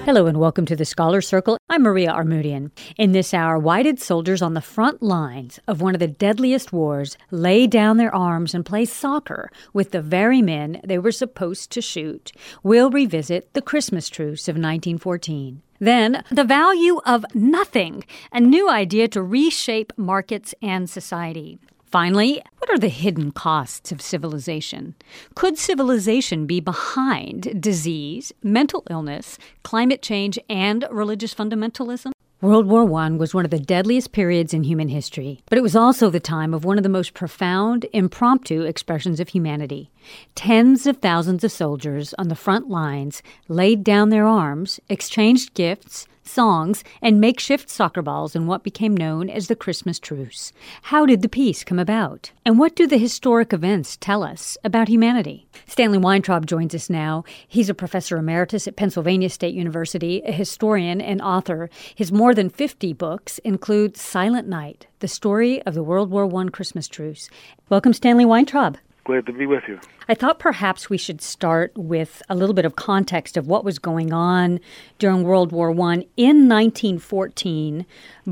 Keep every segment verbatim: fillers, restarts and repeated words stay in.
Hello and welcome to the Scholar Circle. I'm Maria Armoudian. In this hour, why did soldiers on the front lines of one of the deadliest wars lay down their arms and play soccer with the very men they were supposed to shoot? We'll revisit the Christmas truce of nineteen fourteen. Then, the value of nothing, a new idea to reshape markets and society. Finally, what are the hidden costs of civilization? Could civilization be behind disease, mental illness, climate change, and religious fundamentalism? World War One was one of the deadliest periods in human history, but it was also the time of one of the most profound, impromptu expressions of humanity. Tens of thousands of soldiers on the front lines laid down their arms, exchanged gifts, songs, and makeshift soccer balls in what became known as the Christmas truce. How did the peace come about? And what do the historic events tell us about humanity? Stanley Weintraub joins us now. He's a professor emeritus at Pennsylvania State University, a historian and author. His more than fifty books include Silent Night, the story of the World War One Christmas truce. Welcome, Stanley Weintraub. Glad to be with you. I thought perhaps we should start with a little bit of context of what was going on during World War One in nineteen fourteen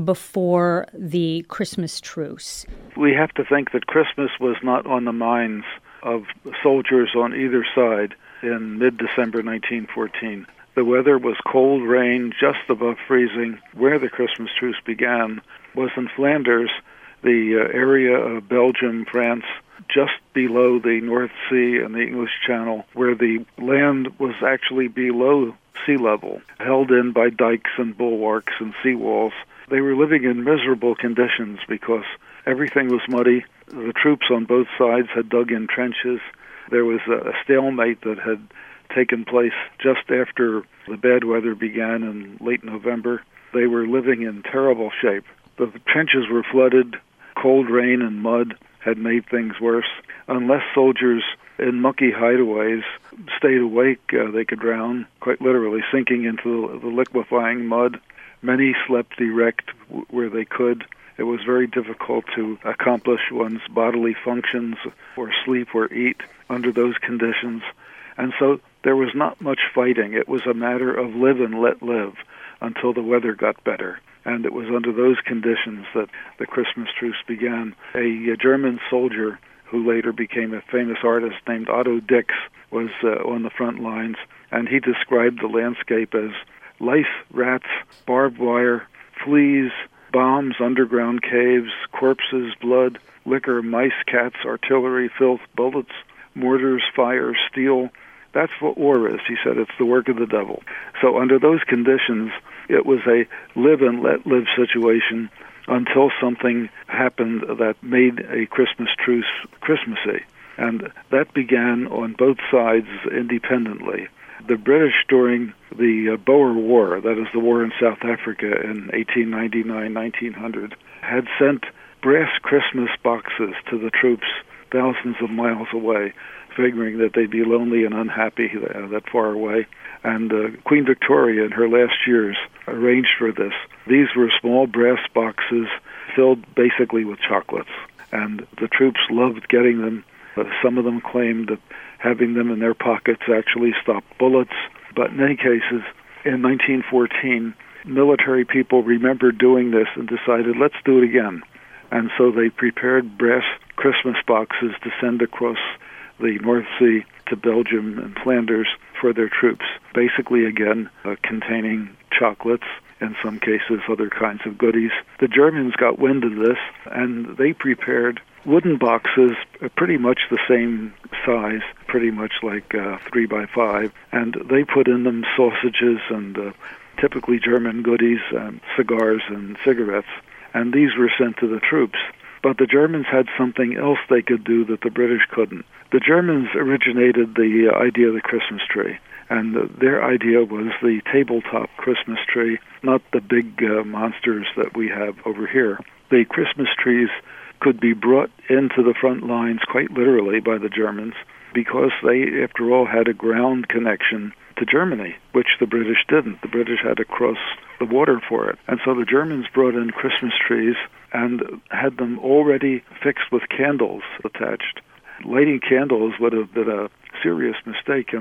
before the Christmas truce. We have to think that Christmas was not on the minds of soldiers on either side in mid-December nineteen fourteen. The weather was cold rain, just above freezing. Where the Christmas truce began was in Flanders, the uh, area of Belgium, France, just below the North Sea and the English Channel, where the land was actually below sea level, held in by dikes and bulwarks and seawalls. They were living in miserable conditions because everything was muddy. The troops on both sides had dug in trenches. There was a stalemate that had taken place just after the bad weather began in late November. They were living in terrible shape. The trenches were flooded. Cold rain and mud had made things worse. Unless soldiers in mucky hideaways stayed awake, uh, they could drown, quite literally, sinking into the, the liquefying mud. Many slept erect w- where they could. It was very difficult to accomplish one's bodily functions or sleep or eat under those conditions. And so there was not much fighting. It was a matter of live and let live until the weather got better. And it was under those conditions that the Christmas truce began. A, a German soldier who later became a famous artist named Otto Dix was uh, on the front lines, and he described the landscape as lice, rats, barbed wire, fleas, bombs, underground caves, corpses, blood, liquor, mice, cats, artillery, filth, bullets, mortars, fire, steel. That's what war is. He said it's the work of the devil. So under those conditions, it was a live and let live situation until something happened that made a Christmas truce Christmassy. And that began on both sides independently. The British, during the uh, Boer War, that is the war in South Africa in eighteen ninety-nine nineteen hundred, had sent brass Christmas boxes to the troops thousands of miles away, figuring that they'd be lonely and unhappy uh, that far away. And uh, Queen Victoria, in her last years, arranged for this. These were small brass boxes filled basically with chocolates, and the troops loved getting them. Uh, some of them claimed that having them in their pockets actually stopped bullets. But in any cases, in nineteen fourteen, military people remembered doing this and decided, let's do it again. And so they prepared brass Christmas boxes to send across the North Sea to Belgium and Flanders for their troops, basically, again, uh, containing chocolates, in some cases other kinds of goodies. The Germans got wind of this, and they prepared wooden boxes, uh, pretty much the same size, pretty much like uh, three by five, and they put in them sausages and uh, typically German goodies, and cigars and cigarettes, and these were sent to the troops. But the Germans had something else they could do that the British couldn't. The Germans originated the uh, idea of the Christmas tree, and uh, their idea was the tabletop Christmas tree, not the big uh, monsters that we have over here. The Christmas trees could be brought into the front lines quite literally by the Germans because they, after all, had a ground connection to Germany, which the British didn't. The British had to cross the water for it. And so the Germans brought in Christmas trees and had them already fixed with candles attached. Lighting candles would have been a serious mistake in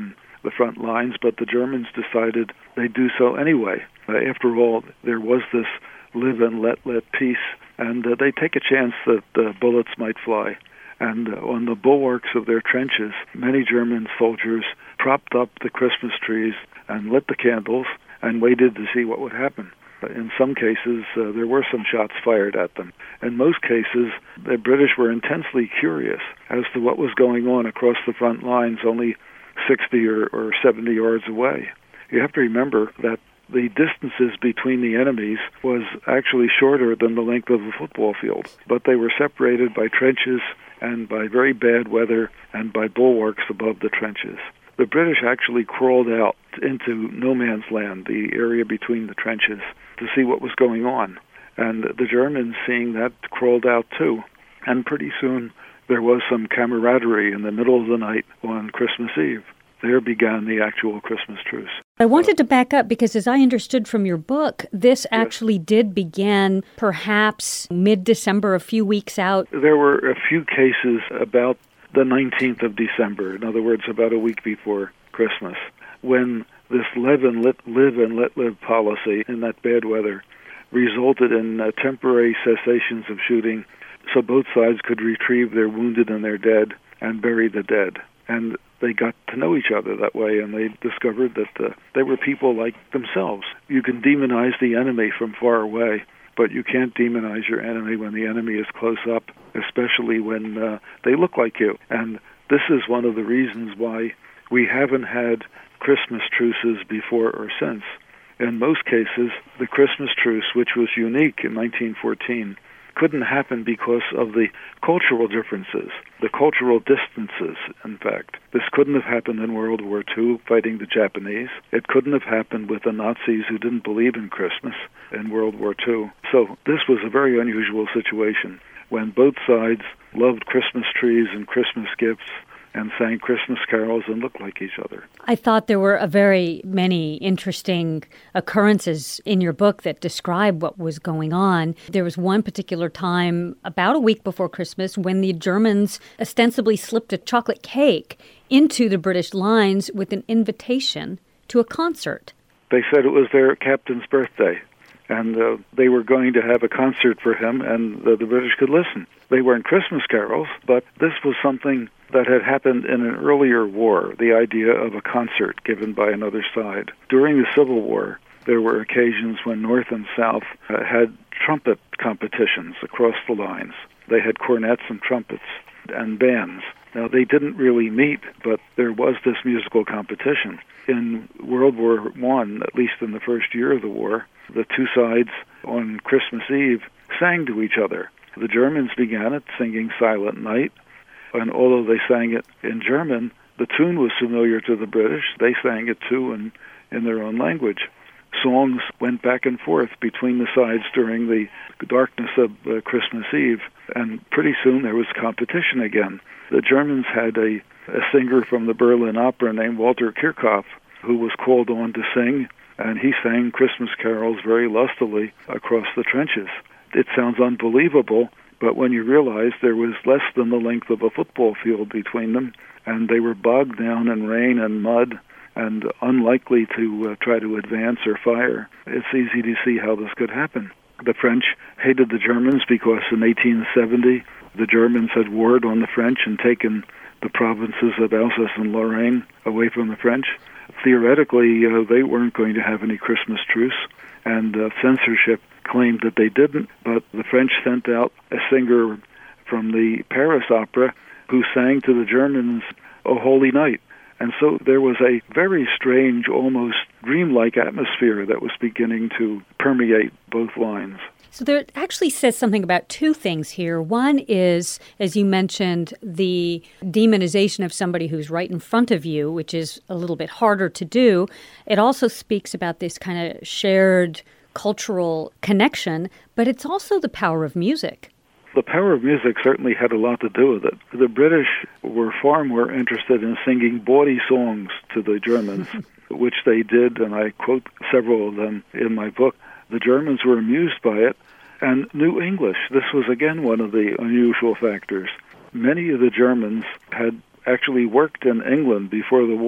the front lines, but the Germans decided they'd do so anyway. Uh, after all, there was this live and let let peace, and uh, they'd take a chance that uh, bullets might fly. And uh, on the bulwarks of their trenches, many German soldiers propped up the Christmas trees and lit the candles and waited to see what would happen. In some cases, uh, there were some shots fired at them. In most cases, the British were intensely curious as to what was going on across the front lines only sixty or, or seventy yards away. You have to remember that the distances between the enemies was actually shorter than the length of a football field, but they were separated by trenches and by very bad weather and by bulwarks above the trenches. The British actually crawled out into no man's land, the area between the trenches, to see what was going on. And the Germans, seeing that, crawled out too. And pretty soon there was some camaraderie in the middle of the night on Christmas Eve. There began the actual Christmas truce. I wanted to back up because, as I understood from your book, this actually yes. did begin perhaps mid-December, a few weeks out. There were a few cases about the nineteenth of December, in other words, about a week before Christmas, when this live and let live and let live policy in that bad weather resulted in uh, temporary cessations of shooting so both sides could retrieve their wounded and their dead and bury the dead. And they got to know each other that way, and they discovered that uh, they were people like themselves. You can demonize the enemy from far away, but you can't demonize your enemy when the enemy is close up, especially when uh, they look like you. And this is one of the reasons why we haven't had Christmas truces before or since. In most cases, the Christmas truce, which was unique in nineteen fourteen, couldn't happen because of the cultural differences, the cultural distances, in fact. This couldn't have happened in World War Two, fighting the Japanese. It couldn't have happened with the Nazis who didn't believe in Christmas in World War Two. So this was a very unusual situation when both sides loved Christmas trees and Christmas gifts and sang Christmas carols and looked like each other. I thought there were a very many interesting occurrences in your book that describe what was going on. There was one particular time, about a week before Christmas, when the Germans ostensibly slipped a chocolate cake into the British lines with an invitation to a concert. They said it was their captain's birthday, and uh, they were going to have a concert for him, and uh, the British could listen. They weren't Christmas carols, but this was something that had happened in an earlier war, the idea of a concert given by another side. During the Civil War, there were occasions when North and South uh, had trumpet competitions across the lines. They had cornets and trumpets and bands. Now, they didn't really meet, but there was this musical competition. In World War One, at least in the first year of the war, the two sides on Christmas Eve sang to each other. The Germans began it singing Silent Night, and although they sang it in German, the tune was familiar to the British. They sang it too in, in their own language. Songs went back and forth between the sides during the darkness of uh, Christmas Eve, and pretty soon there was competition again. The Germans had a, a singer from the Berlin Opera named Walter Kirchhoff, who was called on to sing, and he sang Christmas carols very lustily across the trenches. It sounds unbelievable, but when you realize there was less than the length of a football field between them, and they were bogged down in rain and mud and unlikely to uh, try to advance or fire, it's easy to see how this could happen. The French hated the Germans because in eighteen seventy, the Germans had warred on the French and taken the provinces of Alsace and Lorraine away from the French. Theoretically, uh, they weren't going to have any Christmas truce, and uh, censorship claimed that they didn't, but the French sent out a singer from the Paris Opera who sang to the Germans, "O Holy Night." And so there was a very strange, almost dreamlike atmosphere that was beginning to permeate both lines. So there actually says something about two things here. One is, as you mentioned, the demonization of somebody who's right in front of you, which is a little bit harder to do. It also speaks about this kind of shared cultural connection, but it's also the power of music. The power of music certainly had a lot to do with it. The British were far more interested in singing bawdy songs to the Germans, which they did, and I quote several of them in my book. The Germans were amused by it and knew English. This was, again, one of the unusual factors. Many of the Germans had actually worked in England before the war,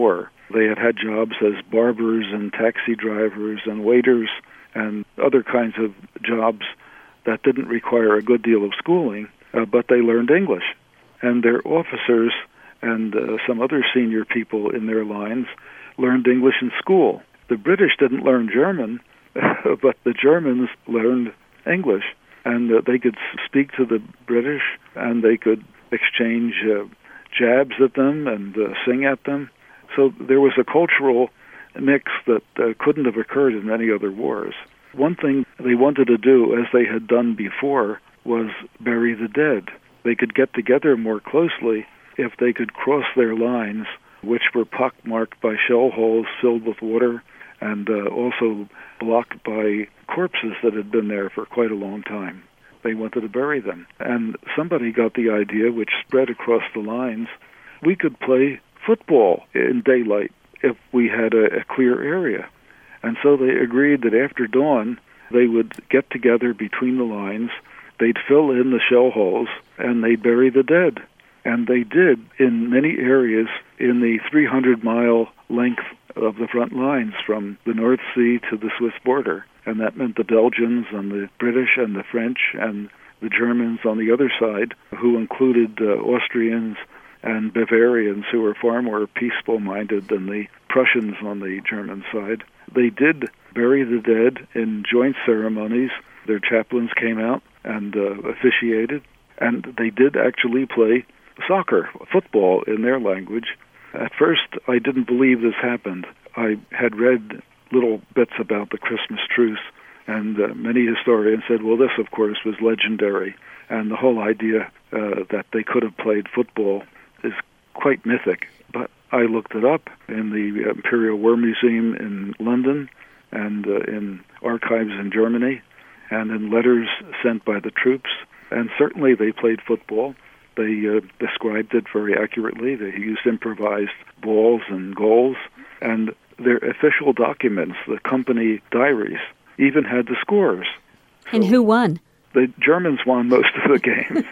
They had had jobs as barbers and taxi drivers and waiters and other kinds of jobs that didn't require a good deal of schooling, uh, but they learned English. And their officers and uh, some other senior people in their lines learned English in school. The British didn't learn German, but the Germans learned English. And uh, they could speak to the British, and they could exchange uh, jabs at them and uh, sing at them. So there was a cultural mix that uh, couldn't have occurred in many other wars. One thing they wanted to do, as they had done before, was bury the dead. They could get together more closely if they could cross their lines, which were pockmarked by shell holes filled with water and uh, also blocked by corpses that had been there for quite a long time. They wanted to bury them. And somebody got the idea, which spread across the lines, we could play football in daylight if we had a, a clear area. And so they agreed that after dawn, they would get together between the lines, they'd fill in the shell holes, and they'd bury the dead. And they did in many areas in the three hundred mile length of the front lines from the North Sea to the Swiss border. And that meant the Belgians and the British and the French and the Germans on the other side, who included uh, Austrians and Bavarians who were far more peaceful-minded than the Prussians on the German side. They did bury the dead in joint ceremonies. Their chaplains came out and uh, officiated, and they did actually play soccer, football in their language. At first, I didn't believe this happened. I had read little bits about the Christmas truce, and uh, many historians said, well, this, of course, was legendary, and the whole idea uh, that they could have played football is quite mythic. But I looked it up in the Imperial War Museum in London and uh, in archives in Germany and in letters sent by the troops, and certainly they played football. They uh, described it very accurately. They used improvised balls and goals, and their official documents, the company diaries, even had the scores. And so who won? The Germans won most of the games,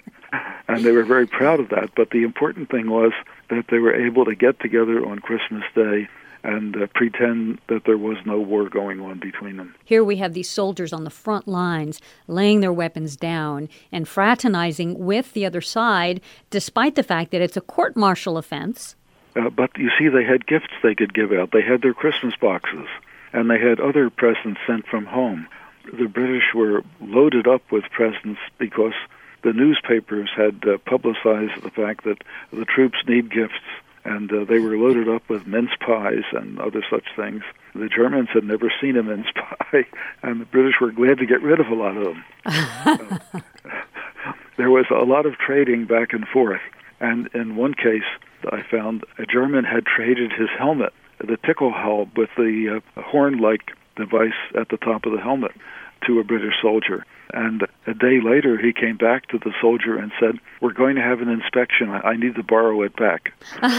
and they were very proud of that. But the important thing was that they were able to get together on Christmas Day and uh, pretend that there was no war going on between them. Here we have these soldiers on the front lines laying their weapons down and fraternizing with the other side, despite the fact that it's a court-martial offense. Uh, but you see, they had gifts they could give out. They had their Christmas boxes, and they had other presents sent from home. The British were loaded up with presents because the newspapers had uh, publicized the fact that the troops need gifts, and uh, they were loaded up with mince pies and other such things. The Germans had never seen a mince pie, and the British were glad to get rid of a lot of them. uh, there was a lot of trading back and forth, and in one case, I found a German had traded his helmet, the Tickelhaube with the uh, horn-like device at the top of the helmet, to a British soldier. And a day later, he came back to the soldier and said, we're going to have an inspection. I need to borrow it back.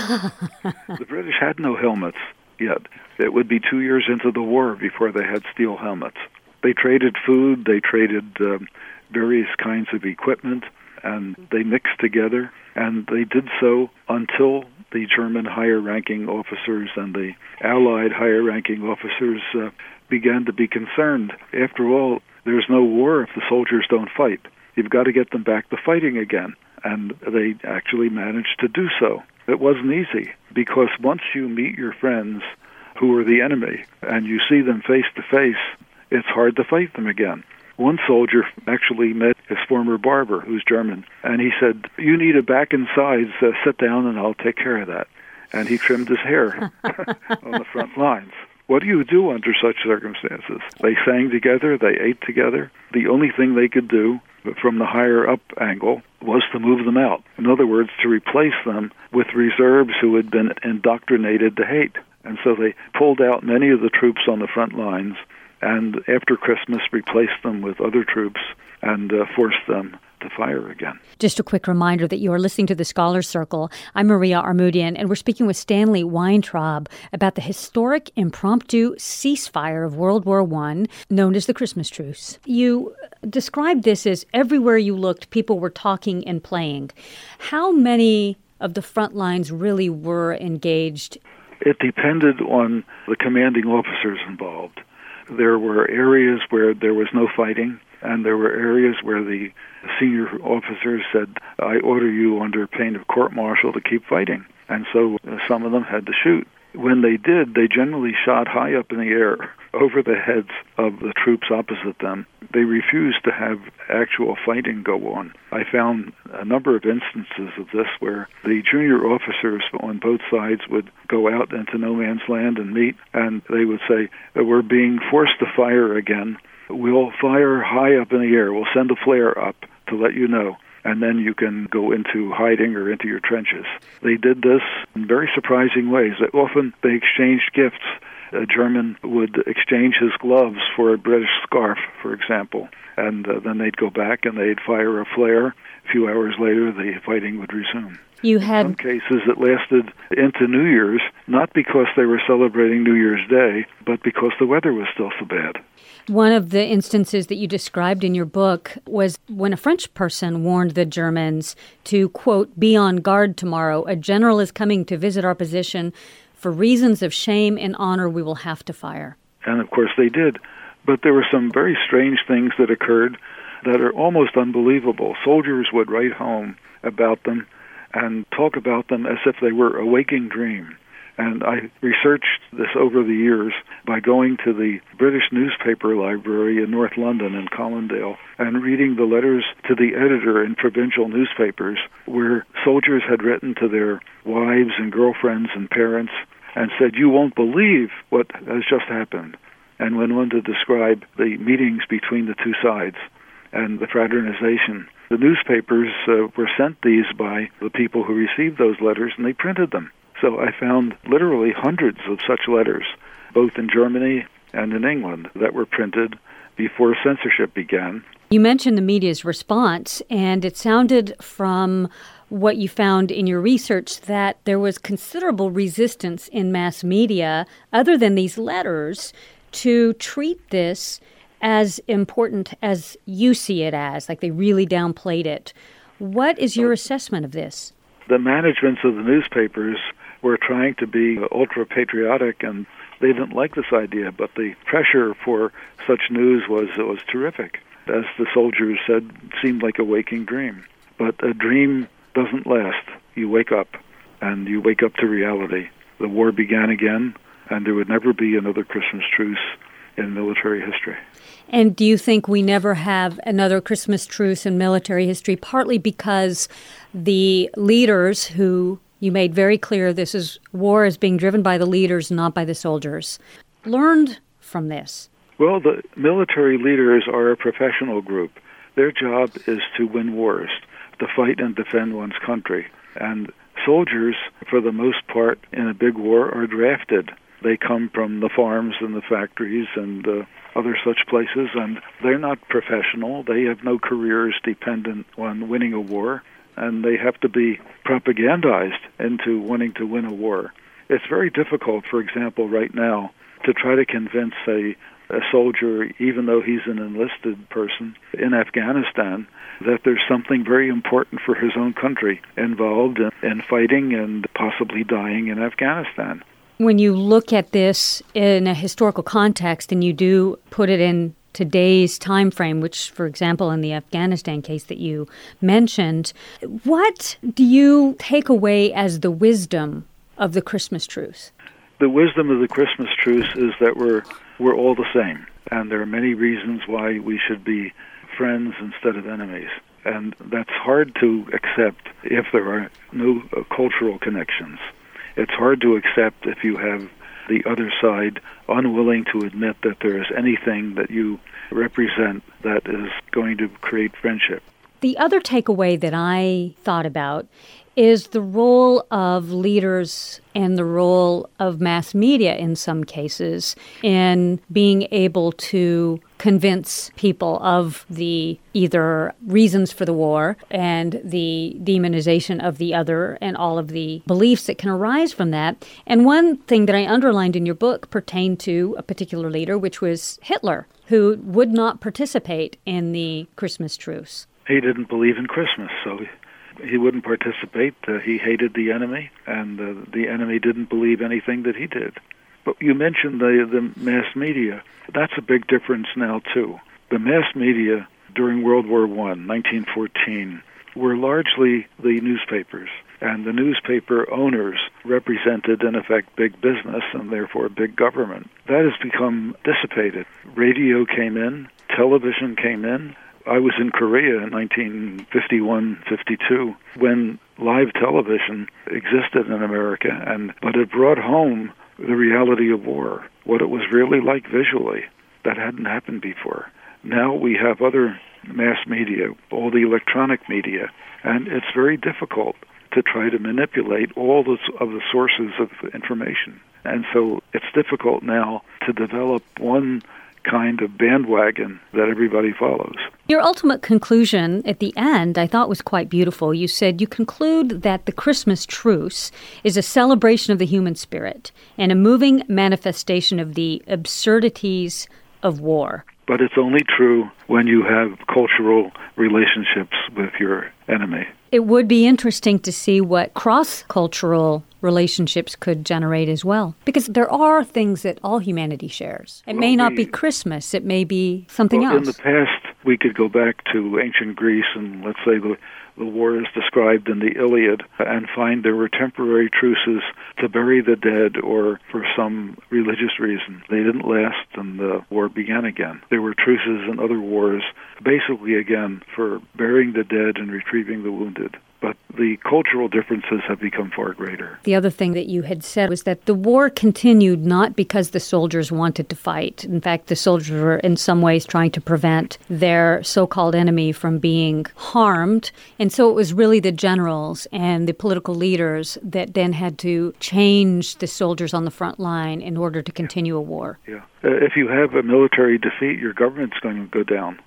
The British had no helmets yet. It would be two years into the war before they had steel helmets. They traded food, they traded um, various kinds of equipment, and they mixed together, and they did so until the German higher-ranking officers and the Allied higher-ranking officers uh, began to be concerned. After all, there's no war if the soldiers don't fight. You've got to get them back to fighting again. And they actually managed to do so. It wasn't easy, because once you meet your friends who are the enemy and you see them face to face, it's hard to fight them again. One soldier actually met his former barber, who's German, and he said, you need a back and sides, uh, sit down and I'll take care of that. And he trimmed his hair on the front lines. What do you do under such circumstances? They sang together, they ate together. The only thing they could do from the higher up angle was to move them out. In other words, to replace them with reserves who had been indoctrinated to hate. And so they pulled out many of the troops on the front lines, and after Christmas replaced them with other troops and uh, forced them to fire again. Just a quick reminder that you are listening to The Scholars Circle. I'm Maria Armoudian, and we're speaking with Stanley Weintraub about the historic impromptu ceasefire of World War One, known as the Christmas Truce. You described this as everywhere you looked, people were talking and playing. How many of the front lines really were engaged It depended on the commanding officers involved. There were areas where there was no fighting, and there were areas where the senior officers said, I order you under pain of court-martial to keep fighting. And so uh, some of them had to shoot. When they did, they generally shot high up in the air over the heads of the troops opposite them. They refused to have actual fighting go on. I found a number of instances of this where the junior officers on both sides would go out into no man's land and meet, and they would say, we're being forced to fire again. We'll fire high up in the air. We'll send a flare up to let you know, and then you can go into hiding or into your trenches. They did this in very surprising ways. Often they exchanged gifts. A German would exchange his gloves for a British scarf, for example, and uh, then they'd go back and they'd fire a flare. A few hours later, the fighting would resume. You had In some cases, it lasted into New Year's, not because they were celebrating New Year's Day, but because the weather was still so bad. One of the instances that you described in your book was when a French person warned the Germans to, quote, be on guard tomorrow. A general is coming to visit our position. For reasons of shame and honor, we will have to fire. And, of course, they did. But there were some very strange things that occurred that are almost unbelievable. Soldiers would write home about them and talk about them as if they were a waking dream. And I researched this over the years by going to the British newspaper library in North London in Colindale and reading the letters to the editor in provincial newspapers where soldiers had written to their wives and girlfriends and parents and said, you won't believe what has just happened, and went on to describe the meetings between the two sides and the fraternization. The newspapers uh, were sent these by the people who received those letters, and they printed them. So I found literally hundreds of such letters, both in Germany and in England, that were printed before censorship began. You mentioned the media's response, and it sounded from what you found in your research that there was considerable resistance in mass media, other than these letters, to treat this as important as you see it as, like they really downplayed it. What is your assessment of this? The managements of the newspapers were trying to be ultra-patriotic, and they didn't like this idea, but the pressure for such news was was terrific. As the soldiers said, it seemed like a waking dream. But a dream doesn't last. You wake up, and you wake up to reality. The war began again, and there would never be another Christmas truce in military history. And do you think we never have another Christmas truce in military history, partly because the leaders who, you made very clear this is war is being driven by the leaders, not by the soldiers, learned from this? Well, the military leaders are a professional group. Their job is to win wars, to fight and defend one's country. And soldiers, for the most part, in a big war, are drafted. They come from the farms and the factories and uh, other such places, and they're not professional. They have no careers dependent on winning a war, and they have to be propagandized into wanting to win a war. It's very difficult, for example, right now, to try to convince a, a soldier, even though he's an enlisted person in Afghanistan, that there's something very important for his own country involved in, in fighting and possibly dying in Afghanistan. When you look at this in a historical context and you do put it in today's time frame, which, for example, in the Afghanistan case that you mentioned, what do you take away as the wisdom of the Christmas truce? The wisdom of the Christmas truce is that we're we're all the same, and there are many reasons why we should be friends instead of enemies. And that's hard to accept if there are no uh, cultural connections. It's hard to accept if you have the other side unwilling to admit that there is anything that you represent that is going to create friendship. The other takeaway that I thought about is the role of leaders and the role of mass media in some cases in being able to convince people of the either reasons for the war and the demonization of the other and all of the beliefs that can arise from that. And one thing that I underlined in your book pertained to a particular leader, which was Hitler, who would not participate in the Christmas truce. He didn't believe in Christmas, so he wouldn't participate. Uh, he hated the enemy, and uh, the enemy didn't believe anything that he did. But you mentioned the, the mass media. That's a big difference now, too. The mass media during World War One, nineteen fourteen, were largely the newspapers. And the newspaper owners represented, in effect, big business and therefore big government. That has become dissipated. Radio came in, television came in. I was in Korea in nineteen fifty-one fifty-two when live television existed in America, and but it brought home the reality of war, what it was really like visually. That hadn't happened before. Now we have other mass media, all the electronic media, and it's very difficult to try to manipulate all the, of the sources of information. And so it's difficult now to develop one kind of bandwagon that everybody follows. Your ultimate conclusion at the end, I thought, was quite beautiful. You said you conclude that the Christmas truce is a celebration of the human spirit and a moving manifestation of the absurdities of war. But it's only true when you have cultural relationships with your enemy. It would be interesting to see what cross-cultural relationships could generate as well. Because there are things that all humanity shares. It well, may not we, be Christmas. It may be something well, else. In the past, we could go back to ancient Greece and let's say the, the war is described in the Iliad and find there were temporary truces to bury the dead or for some religious reason. They didn't last and the war began again. There were truces in other wars, basically again for burying the dead and retrieving the wounded. But the cultural differences have become far greater. The other thing that you had said was that the war continued not because the soldiers wanted to fight. In fact, the soldiers were in some ways trying to prevent their so-called enemy from being harmed. And so it was really the generals and the political leaders that then had to change the soldiers on the front line in order to continue a war. Yeah. Uh, if you have a military defeat, your government's going to go down.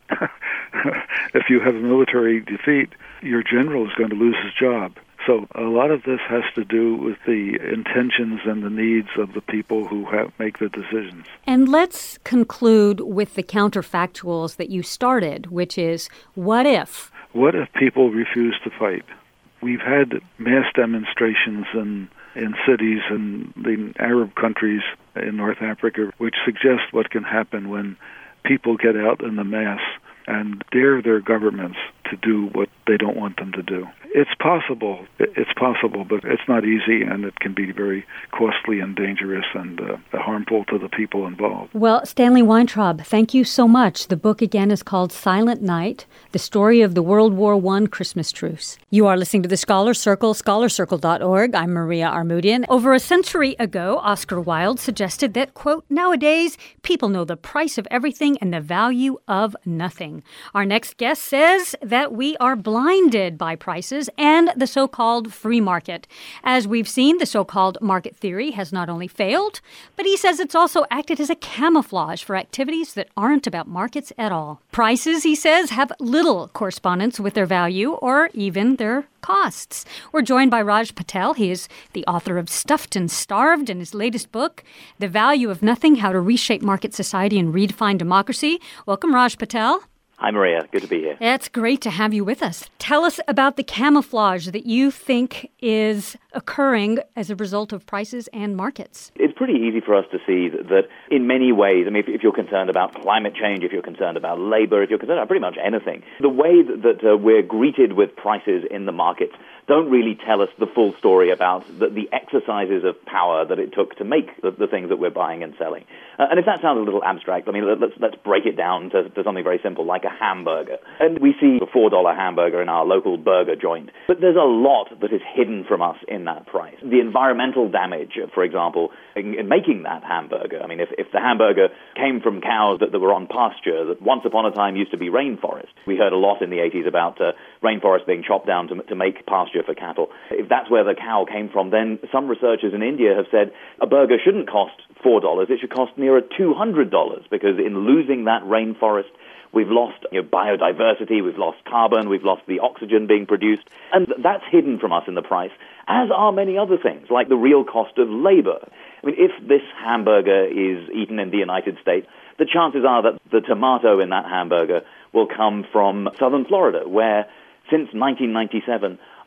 If you have a military defeat, your general is going to lose his job. So a lot of this has to do with the intentions and the needs of the people who have, make the decisions. And let's conclude with the counterfactuals that you started, which is, what if? What if people refuse to fight? We've had mass demonstrations in, in cities in the Arab countries in North Africa, which suggest what can happen when people get out in the mass and dare their governments to do what they don't want them to do. It's possible. It's possible, but it's not easy, and it can be very costly and dangerous and uh, harmful to the people involved. Well, Stanley Weintraub, thank you so much. The book, again, is called Silent Night, The Story of the World War One Christmas Truce. You are listening to The Scholar Circle, scholar circle dot org. I'm Maria Armoudian. Over a century ago, Oscar Wilde suggested that, quote, nowadays, people know the price of everything and the value of nothing. Our next guest says that we are blinded by prices and the so-called free market. As we've seen, the so-called market theory has not only failed, but he says it's also acted as a camouflage for activities that aren't about markets at all. Prices, he says, have little correspondence with their value or even their costs. We're joined by Raj Patel. He is the author of Stuffed and Starved and his latest book, The Value of Nothing, How to Reshape Market Society and Redefine Democracy. Welcome, Raj Patel. Hi, Maria. Good to be here. It's great to have you with us. Tell us about the camouflage that you think is occurring as a result of prices and markets. It's pretty easy for us to see that, that in many ways, I mean, if, if you're concerned about climate change, if you're concerned about labor, if you're concerned about pretty much anything, the way that, that uh, we're greeted with prices in the markets don't really tell us the full story about the, the exercises of power that it took to make the, the things that we're buying and selling. Uh, and if that sounds a little abstract, I mean, let, let's let's break it down to, to something very simple, like a hamburger. And we see a four dollar hamburger in our local burger joint. But there's a lot that is hidden from us in that price. The environmental damage, for example, in, in making that hamburger. I mean, if, if the hamburger came from cows that, that were on pasture that once upon a time used to be rainforest. We heard a lot in the eighties about uh, rainforest being chopped down to, to make pasture for cattle. If that's where the cow came from, then some researchers in India have said a burger shouldn't cost four dollars, it should cost nearer two hundred dollars, because in losing that rainforest, we've lost you know, biodiversity, we've lost carbon, we've lost the oxygen being produced, and that's hidden from us in the price, as are many other things, like the real cost of labor. I mean, if this hamburger is eaten in the United States, the chances are that the tomato in that hamburger will come from southern Florida, where since nineteen ninety-seven,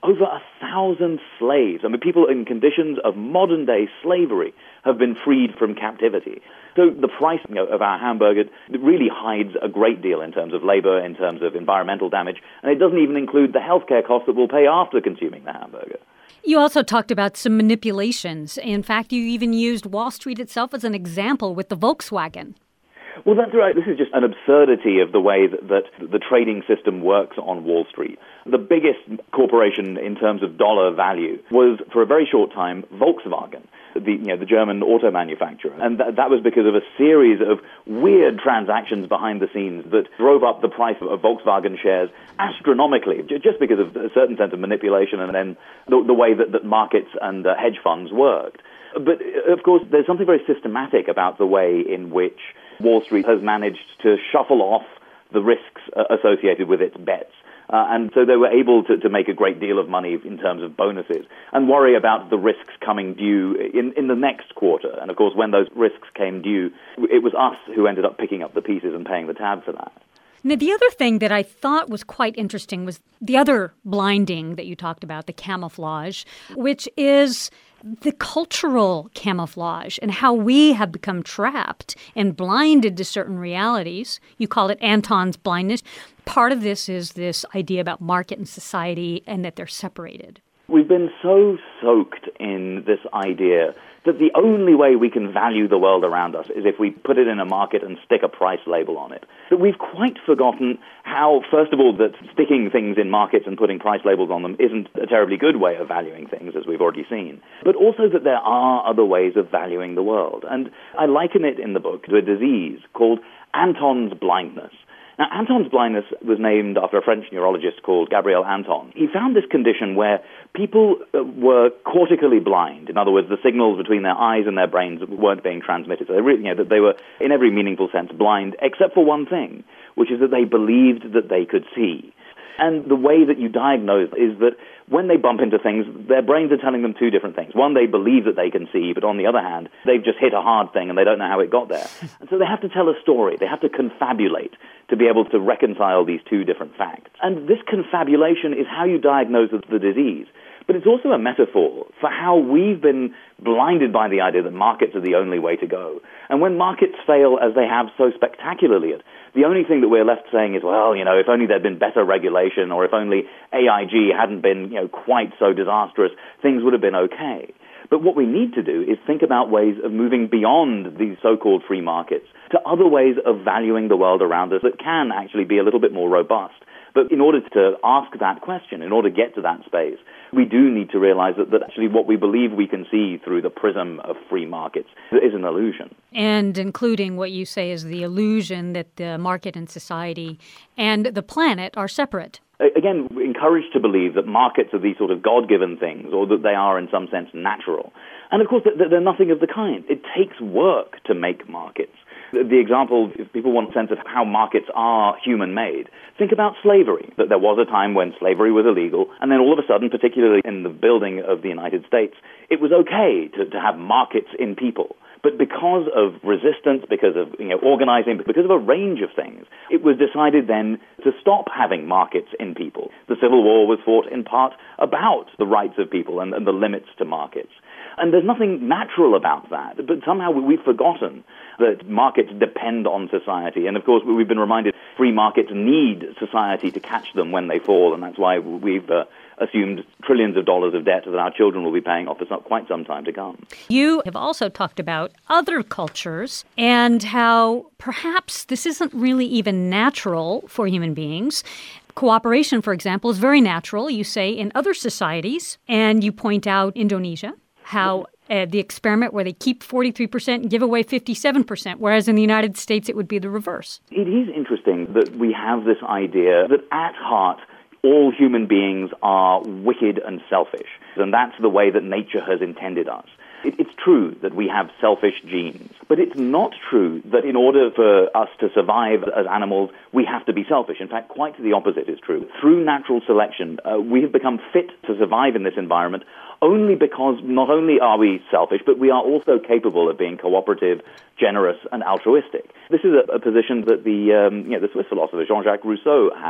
over a thousand slaves. I mean, people in conditions of modern-day slavery have been freed from captivity. So the price, you know, of our hamburger really hides a great deal in terms of labor, in terms of environmental damage, and it doesn't even include the healthcare costs that we'll pay after consuming the hamburger. You also talked about some manipulations. In fact, you even used Wall Street itself as an example with the Volkswagen. Well, that's right. This is just an absurdity of the way that, that the trading system works on Wall Street. The biggest corporation in terms of dollar value was, for a very short time, Volkswagen, the, you know, the German auto manufacturer. And th- that was because of a series of weird transactions behind the scenes that drove up the price of, of Volkswagen shares astronomically, j- just because of a certain sense of manipulation and then the, the way that, that markets and uh, hedge funds worked. But, of course, there's something very systematic about the way in which Wall Street has managed to shuffle off the risks uh, associated with its bets. Uh, and so they were able to, to make a great deal of money in terms of bonuses and worry about the risks coming due in, in the next quarter. And, of course, when those risks came due, it was us who ended up picking up the pieces and paying the tab for that. Now, the other thing that I thought was quite interesting was the other blinding that you talked about, the camouflage, which is the cultural camouflage and how we have become trapped and blinded to certain realities. You call it Anton's blindness. Part of this is this idea about market and society and that they're separated. We've been so soaked in this idea that the only way we can value the world around us is if we put it in a market and stick a price label on it. But we've quite forgotten how, first of all, that sticking things in markets and putting price labels on them isn't a terribly good way of valuing things, as we've already seen, but also that there are other ways of valuing the world. And I liken it in the book to a disease called Anton's blindness. Now, Anton's blindness was named after a French neurologist called Gabriel Anton. He found this condition where people uh, were cortically blind. In other words, the signals between their eyes and their brains weren't being transmitted. So they, really, you know, that they were, in every meaningful sense, blind, except for one thing, which is that they believed that they could see. And the way that you diagnose is that when they bump into things, their brains are telling them two different things. One, they believe that they can see, but on the other hand, they've just hit a hard thing and they don't know how it got there. And so they have to tell a story. They have to confabulate to be able to reconcile these two different facts. And this confabulation is how you diagnose the disease. But it's also a metaphor for how we've been blinded by the idea that markets are the only way to go. And when markets fail, as they have so spectacularly, the only thing that we're left saying is, well, you know, if only there'd been better regulation, or if only A I G hadn't been, you know, quite so disastrous, things would have been okay. But what we need to do is think about ways of moving beyond these so-called free markets to other ways of valuing the world around us that can actually be a little bit more robust. But in order to ask that question, in order to get to that space, we do need to realize that, that actually what we believe we can see through the prism of free markets is an illusion. And including what you say is the illusion that the market and society and the planet are separate. Again, we're encouraged to believe that markets are these sort of God-given things, or that they are in some sense natural. And of course, they're nothing of the kind. It takes work to make markets. The example, if people want a sense of how markets are human-made, think about slavery. That there was a time when slavery was illegal, and then all of a sudden, particularly in the building of the United States, it was okay to, to have markets in people. But because of resistance, because of you know, organizing, because of a range of things, it was decided then to stop having markets in people. The Civil War was fought in part about the rights of people and, and the limits to markets. And there's nothing natural about that, but somehow we've forgotten that markets depend on society. And of course, we've been reminded free markets need society to catch them when they fall, and that's why we've uh, assumed trillions of dollars of debt that our children will be paying off for some, quite some time to come. You have also talked about other cultures and how perhaps this isn't really even natural for human beings. Cooperation, for example, is very natural, you say, in other societies, and you point out Indonesia, how uh, the experiment where they keep forty-three percent and give away fifty-seven percent, whereas in the United States it would be the reverse. It is interesting that we have this idea that at heart all human beings are wicked and selfish, and that's the way that nature has intended us. It, it's true that we have selfish genes, but it's not true that in order for us to survive as animals, we have to be selfish. In fact, quite the opposite is true. Through natural selection, uh, we have become fit to survive in this environment only because not only are we selfish, but we are also capable of being cooperative, generous, and altruistic. This is a, a position that the um, you know, the Swiss philosopher Jean-Jacques Rousseau had.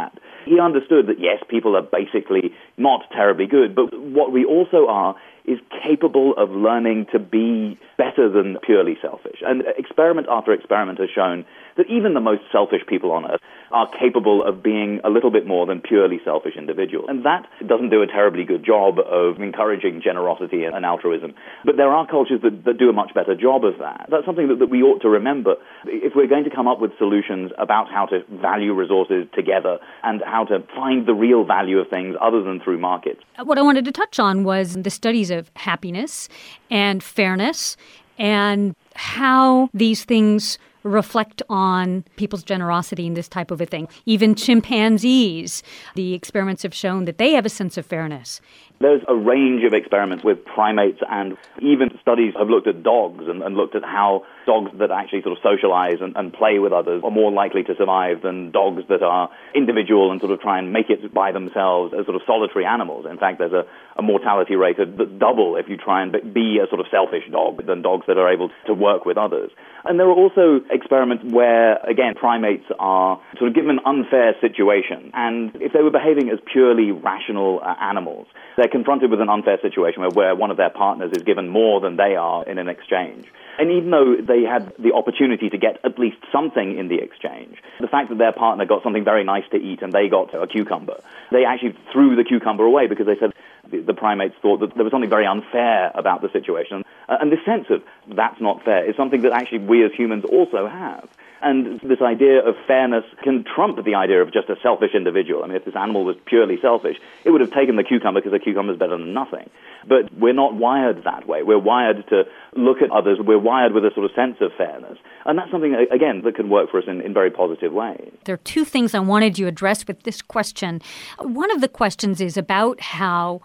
he understood that, yes, people are basically not terribly good, but what we also are is capable of learning to be better than purely selfish. And experiment after experiment has shown that even the most selfish people on Earth are capable of being a little bit more than purely selfish individuals. And that doesn't do a terribly good job of encouraging generosity and altruism. But there are cultures that, that do a much better job of that. That's something that, that we ought to remember. If we're going to come up with solutions about how to value resources together and how to find the real value of things other than through markets. What I wanted to touch on was the studies of happiness and fairness and how these things reflect on people's generosity in this type of a thing. Even chimpanzees, the experiments have shown that they have a sense of fairness. There's a range of experiments with primates, and even studies have looked at dogs and, and looked at how dogs that actually sort of socialize and, and play with others are more likely to survive than dogs that are individual and sort of try and make it by themselves as sort of solitary animals. In fact, there's a, a mortality rate of double if you try and be a sort of selfish dog than dogs that are able to work with others. And there are also experiments where, again, primates are sort of given an unfair situation. And if they were behaving as purely rational uh, animals, they're confronted with an unfair situation where, where one of their partners is given more than they are in an exchange. And even though they had the opportunity to get at least something in the exchange, the fact that their partner got something very nice to eat and they got a cucumber, they actually threw the cucumber away because they said the, the primates thought that there was something very unfair about the situation. Uh, and this sense of that's not fair is something that actually we as humans also have. And this idea of fairness can trump the idea of just a selfish individual. I mean, if this animal was purely selfish, it would have taken the cucumber because the cucumber is better than nothing. But we're not wired that way. We're wired to look at others. We're wired with a sort of sense of fairness. And that's something, again, that can work for us in, in very positive ways. There are two things I wanted you to address with this question. One of the questions is about how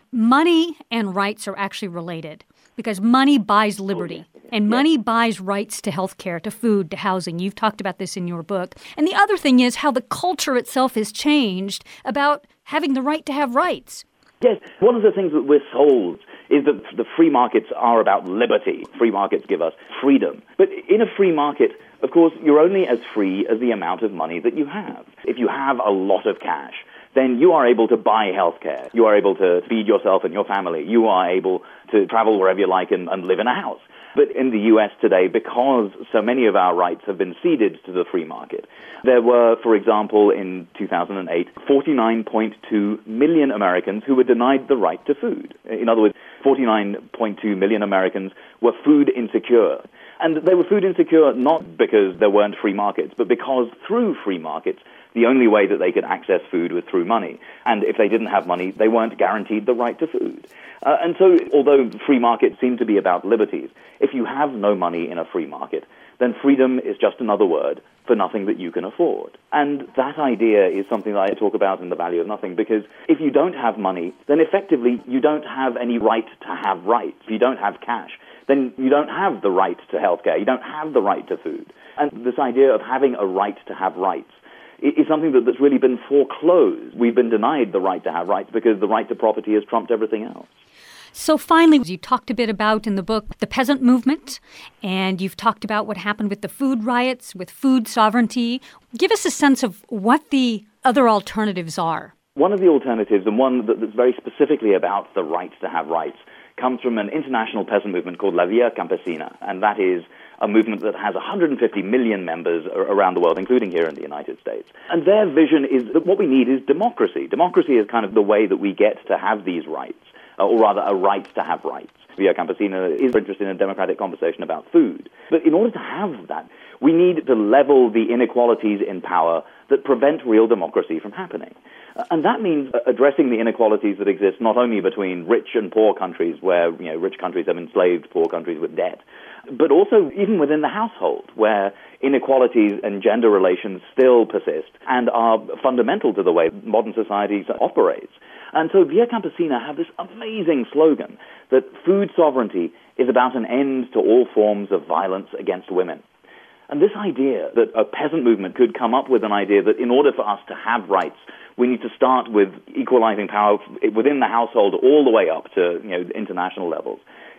money and rights are actually related, because money buys liberty. And money yeah. buys rights to health care, to food, to housing. You've talked about this in your book. And the other thing is how the culture itself has changed about having the right to have rights. Yes, one of the things that we're sold is that the free markets are about liberty. Free markets give us freedom. But in a free market, of course, you're only as free as the amount of money that you have. If you have a lot of cash, then you are able to buy health care. You are able to feed yourself and your family. You are able to travel wherever you like and, and live in a house. But in the U S today, because so many of our rights have been ceded to the free market, there were, for example, in two thousand eight, forty-nine point two million Americans who were denied the right to food. In other words, forty-nine point two million Americans were food insecure. And they were food insecure not because there weren't free markets, but because through free markets, the only way that they could access food was through money. And if they didn't have money, they weren't guaranteed the right to food. Uh, and so, although free markets seem to be about liberties, if you have no money in a free market, then freedom is just another word for nothing that you can afford. And that idea is something that I talk about in The Value of Nothing, because if you don't have money, then effectively you don't have any right to have rights. If you don't have cash, then you don't have the right to healthcare. You don't have the right to food. And this idea of having a right to have rights is something that, that's really been foreclosed. We've been denied the right to have rights because the right to property has trumped everything else. So finally, you talked a bit about in the book the peasant movement, and you've talked about what happened with the food riots, with food sovereignty. Give us a sense of what the other alternatives are. One of the alternatives, and one that's very specifically about the right to have rights, comes from an international peasant movement called La Via Campesina, and that is a movement that has one hundred fifty million members around the world, including here in the United States. And their vision is that what we need is democracy. Democracy is kind of the way that we get to have these rights, or rather a right to have rights. Via Campesina is interested in a democratic conversation about food. But in order to have that, we need to level the inequalities in power that prevent real democracy from happening. And that means addressing the inequalities that exist not only between rich and poor countries, where you know rich countries have enslaved poor countries with debt, but also even within the household, where inequalities and gender relations still persist and are fundamental to the way modern society operates. And so Via Campesina have this amazing slogan that food sovereignty is about an end to all forms of violence against women. And this idea that a peasant movement could come up with an idea that in order for us to have rights, we need to start with equalizing power within the household all the way up to you know international levels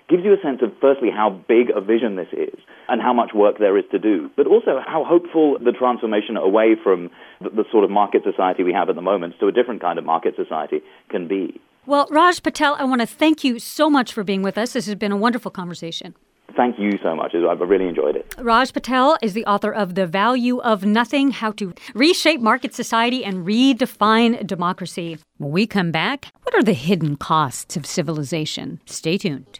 gives you a sense of, firstly, how big a vision this is and how much work there is to do, but also how hopeful the transformation away from the, the sort of market society we have at the moment to a different kind of market society can be. Well, Raj Patel, I want to thank you so much for being with us. This has been a wonderful conversation. Thank you so much. I've really enjoyed it. Raj Patel is the author of The Value of Nothing, How to Reshape Market Society and Redefine Democracy. When we come back, what are the hidden costs of civilization? Stay tuned.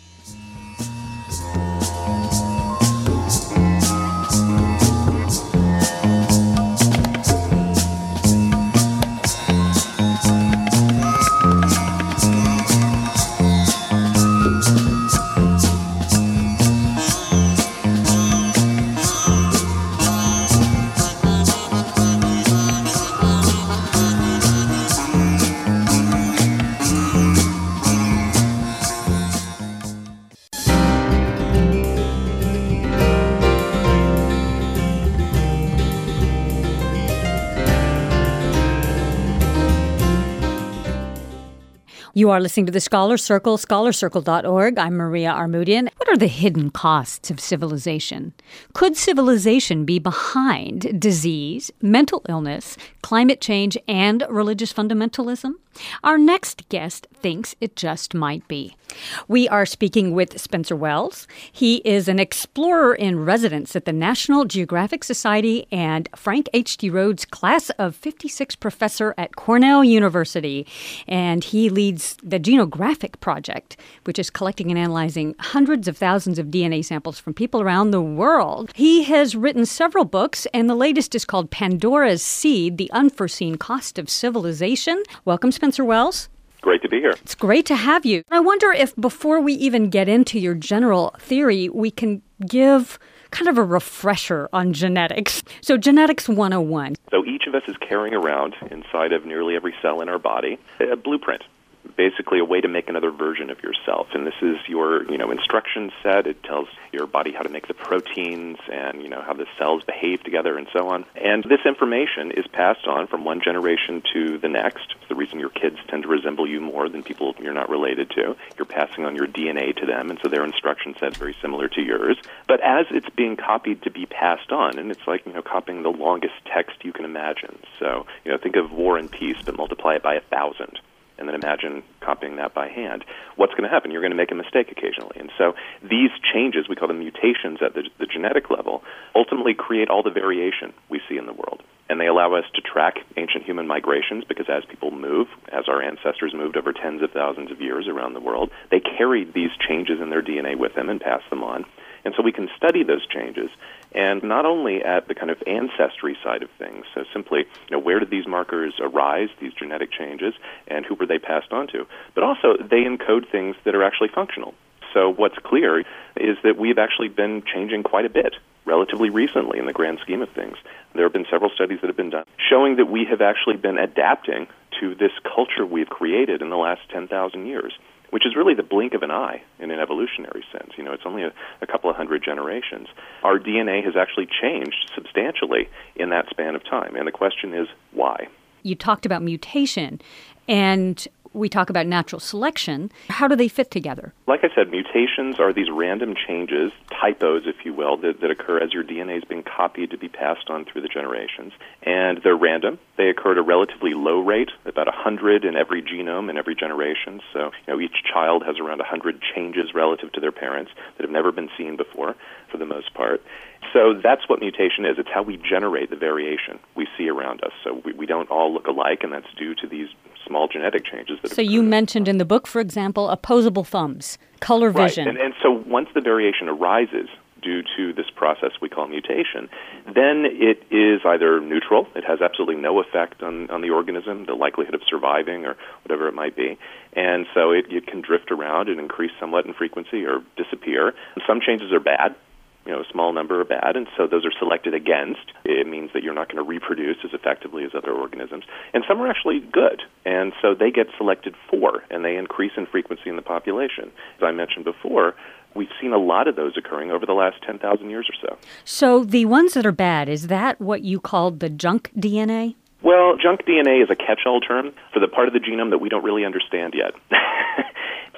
You are listening to The Scholar Circle, scholar circle dot org. I'm Maria Armoudian. What are the hidden costs of civilization? Could civilization be behind disease, mental illness, climate change, and religious fundamentalism? Our next guest thinks it just might be. We are speaking with Spencer Wells. He is an explorer in residence at the National Geographic Society and Frank H T Rhodes Class of fifty-six professor at Cornell University. And he leads the Genographic Project, which is collecting and analyzing hundreds of thousands of D N A samples from people around the world. He has written several books, and the latest is called Pandora's Seed, The Unforeseen Cost of Civilization. Welcome, Spencer Wells. Great to be here. It's great to have you. I wonder if before we even get into your general theory, we can give kind of a refresher on genetics. So Genetics one oh one. So each of us is carrying around inside of nearly every cell in our body a blueprint, basically a way to make another version of yourself. And this is your, you know, instruction set. It tells your body how to make the proteins and, you know, how the cells behave together and so on. And this information is passed on from one generation to the next. It's the reason your kids tend to resemble you more than people you're not related to. You're passing on your D N A to them, and so their instruction set is very similar to yours. But as it's being copied to be passed on, and it's like, you know, copying the longest text you can imagine. So, you know, think of War and Peace, but multiply it by a thousand. And then imagine copying that by hand. What's going to happen? You're going to make a mistake occasionally. And so these changes, we call them mutations at the, the genetic level, ultimately create all the variation we see in the world. And they allow us to track ancient human migrations because as people move, as our ancestors moved over tens of thousands of years around the world, they carried these changes in their D N A with them and passed them on. And so we can study those changes, and not only at the kind of ancestry side of things, so simply, you know, where did these markers arise, these genetic changes, and who were they passed on to, but also they encode things that are actually functional. So what's clear is that we've actually been changing quite a bit relatively recently in the grand scheme of things. There have been several studies that have been done showing that we have actually been adapting to this culture we've created in the last ten thousand years, which is really the blink of an eye in an evolutionary sense. You know, it's only a, a couple of hundred generations. Our D N A has actually changed substantially in that span of time. And the question is, why? You talked about mutation, and we talk about natural selection. How do they fit together? Like I said, mutations are these random changes, typos, if you will, that, that occur as your D N A is being copied to be passed on through the generations. And they're random. They occur at a relatively low rate, about one hundred in every genome in every generation. So, you know, each child has around one hundred changes relative to their parents that have never been seen before, for the most part. So that's what mutation is. It's how we generate the variation we see around us. So we, we don't all look alike, and that's due to these small genetic changes. That so you mentioned in the book, for example, opposable thumbs, color vision. Right. And, and so once the variation arises due to this process we call mutation, then it is either neutral, it has absolutely no effect on, on the organism, the likelihood of surviving or whatever it might be, and so it, it can drift around and increase somewhat in frequency or disappear. Some changes are bad. You know, a small number are bad, and so those are selected against. It means that you're not going to reproduce as effectively as other organisms. And some are actually good, and so they get selected for, and they increase in frequency in the population. As I mentioned before, we've seen a lot of those occurring over the last ten thousand years or so. So the ones that are bad, is that what you called the junk D N A? Well, junk D N A is a catch-all term for the part of the genome that we don't really understand yet.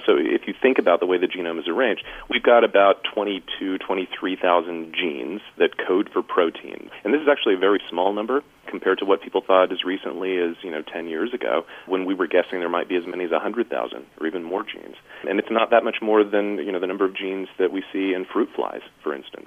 So if you think about the way the genome is arranged, we've got about twenty-two, twenty-three thousand genes that code for proteins. And this is actually a very small number compared to what people thought as recently as, you know, ten years ago, when we were guessing there might be as many as one hundred thousand or even more genes. And it's not that much more than, you know, the number of genes that we see in fruit flies, for instance.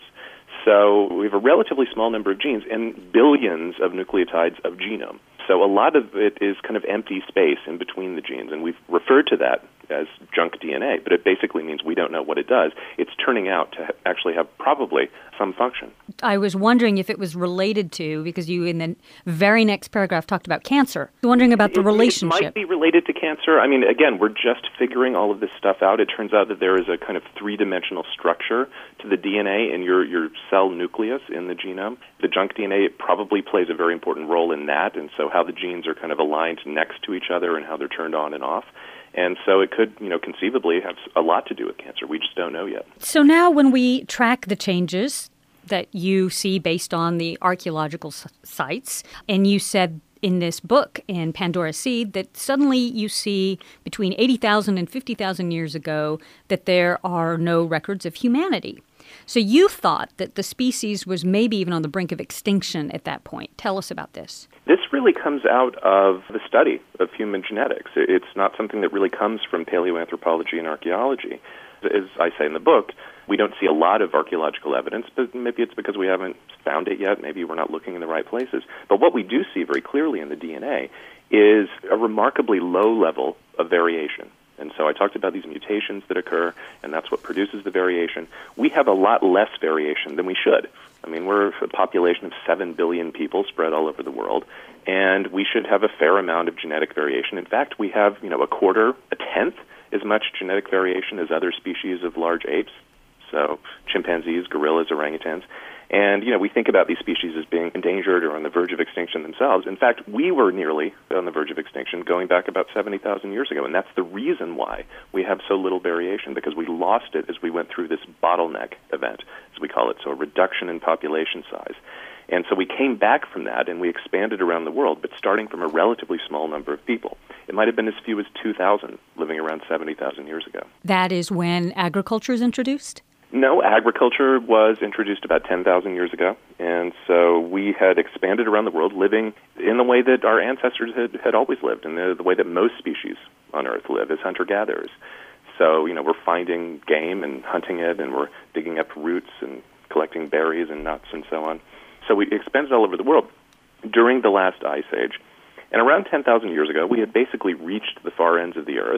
So we have a relatively small number of genes and billions of nucleotides of genome. So a lot of it is kind of empty space in between the genes, and we've referred to that as junk D N A, but it basically means we don't know what it does. It's turning out to ha- actually have probably some function. I was wondering if it was related to, because you in the very next paragraph talked about cancer. Wondering about the it, relationship. It might be related to cancer. I mean, again, we're just figuring all of this stuff out. It turns out that there is a kind of three-dimensional structure to the D N A in your, your cell nucleus in the genome. The junk D N A probably plays a very important role in that, and so how the genes are kind of aligned next to each other and how they're turned on and off. And so it could, you know, conceivably have a lot to do with cancer. We just don't know yet. So now when we track the changes that you see based on the archaeological s- sites, and you said in this book, in Pandora's Seed, that suddenly you see between eighty thousand and fifty thousand years ago that there are no records of humanity. So you thought that the species was maybe even on the brink of extinction at that point. Tell us about this. This really comes out of the study of human genetics. It's not something that really comes from paleoanthropology and archaeology. As I say in the book, we don't see a lot of archaeological evidence, but maybe it's because we haven't found it yet. Maybe we're not looking in the right places. But what we do see very clearly in the D N A is a remarkably low level of variation. And so I talked about these mutations that occur, and that's what produces the variation. We have a lot less variation than we should. I mean, we're a population of seven billion people spread all over the world, and we should have a fair amount of genetic variation. In fact, we have, you know, a quarter, a tenth as much genetic variation as other species of large apes, so chimpanzees, gorillas, orangutans. And, you know, we think about these species as being endangered or on the verge of extinction themselves. In fact, we were nearly on the verge of extinction going back about seventy thousand years ago, and that's the reason why we have so little variation, because we lost it as we went through this bottleneck event, as we call it, so a reduction in population size. And so we came back from that, and we expanded around the world, but starting from a relatively small number of people. It might have been as few as two thousand living around seventy thousand years ago. That is when agriculture is introduced? No, agriculture was introduced about ten thousand years ago, and so we had expanded around the world living in the way that our ancestors had, had always lived, and the, the way that most species on Earth live as hunter-gatherers. So, you know, we're finding game and hunting it, and we're digging up roots and collecting berries and nuts and so on. So we expanded all over the world during the last ice age. And around ten thousand years ago, we had basically reached the far ends of the Earth,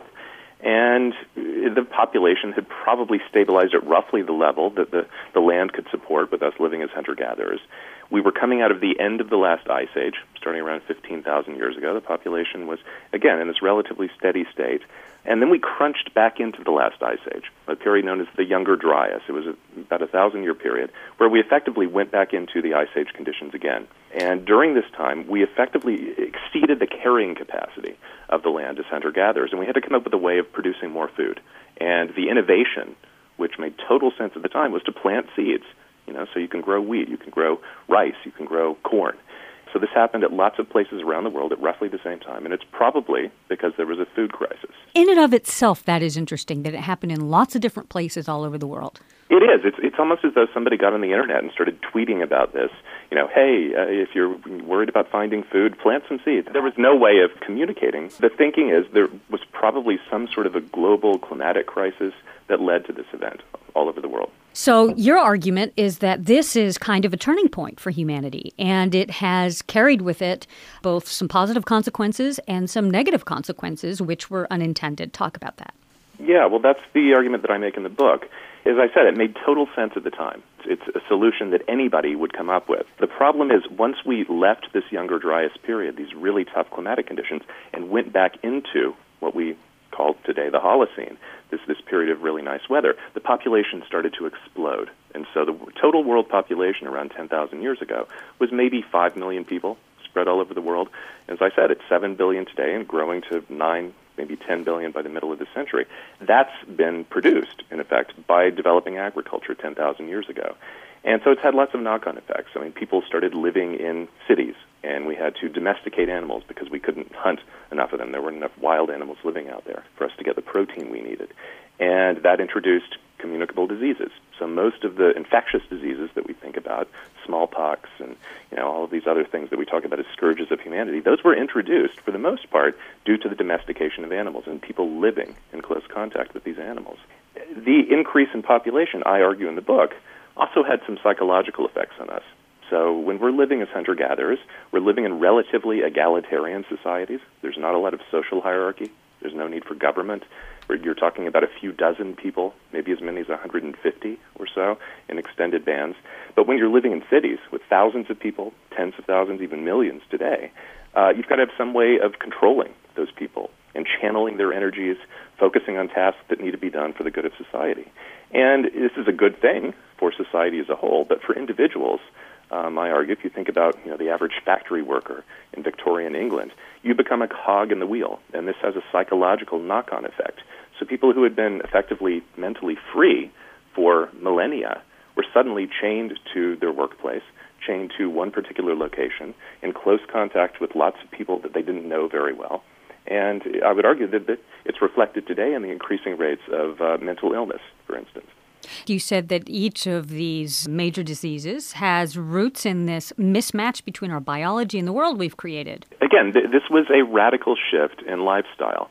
and the population had probably stabilized at roughly the level that the, the land could support with us living as hunter-gatherers. We were coming out of the end of the last ice age, starting around fifteen thousand years ago. The population was, again, in this relatively steady state. And then we crunched back into the last ice age, a period known as the Younger Dryas. It was a, about a thousand-year period where we effectively went back into the ice age conditions again. And during this time, we effectively exceeded the carrying capacity of the land as hunter-gatherers, and we had to come up with a way of producing more food. And the innovation, which made total sense at the time, was to plant seeds. You know, so you can grow wheat, you can grow rice, you can grow corn. So this happened at lots of places around the world at roughly the same time, and it's probably because there was a food crisis. In and of itself, that is interesting, that it happened in lots of different places all over the world. It is. It's it's almost as though somebody got on the internet and started tweeting about this. You know, hey, uh, if you're worried about finding food, plant some seeds. There was no way of communicating. The thinking is there was probably some sort of a global climatic crisis that led to this event all over the world. So your argument is that this is kind of a turning point for humanity, and it has carried with it both some positive consequences and some negative consequences, which were unintended. Talk about that. Yeah, well, that's the argument that I make in the book. As I said, it made total sense at the time. It's a solution that anybody would come up with. The problem is, once we left this Younger Dryas period, these really tough climatic conditions, and went back into what we call today the Holocene, this this period of really nice weather, the population started to explode. And so the total world population around ten thousand years ago was maybe five million people spread all over the world. As I said, it's seven billion today and growing to nine, maybe ten billion by the middle of the century. That's been produced, in effect, by developing agriculture ten thousand years ago. And so it's had lots of knock-on effects. I mean, people started living in cities and we had to domesticate animals because we couldn't hunt enough of them. There weren't enough wild animals living out there for us to get the protein we needed. And that introduced communicable diseases. So most of the infectious diseases that we think about, smallpox and you know all of these other things that we talk about as scourges of humanity, those were introduced for the most part due to the domestication of animals and people living in close contact with these animals. The increase in population, I argue in the book, also had some psychological effects on us. So when we're living as hunter-gatherers, we're living in relatively egalitarian societies. There's not a lot of social hierarchy. There's no need for government. You're talking about a few dozen people, maybe as many as one hundred fifty or so in extended bands. But when you're living in cities with thousands of people, tens of thousands, even millions today, uh, you've got to have some way of controlling those people and channeling their energies, focusing on tasks that need to be done for the good of society. And this is a good thing for society as a whole, but for individuals, Um, I argue, if you think about you know the average factory worker in Victorian England, you become a cog in the wheel, and this has a psychological knock-on effect. So people who had been effectively mentally free for millennia were suddenly chained to their workplace, chained to one particular location, in close contact with lots of people that they didn't know very well. And I would argue that, that it's reflected today in the increasing rates of uh, mental illness, for instance. You said that each of these major diseases has roots in this mismatch between our biology and the world we've created. Again, th- this was a radical shift in lifestyle.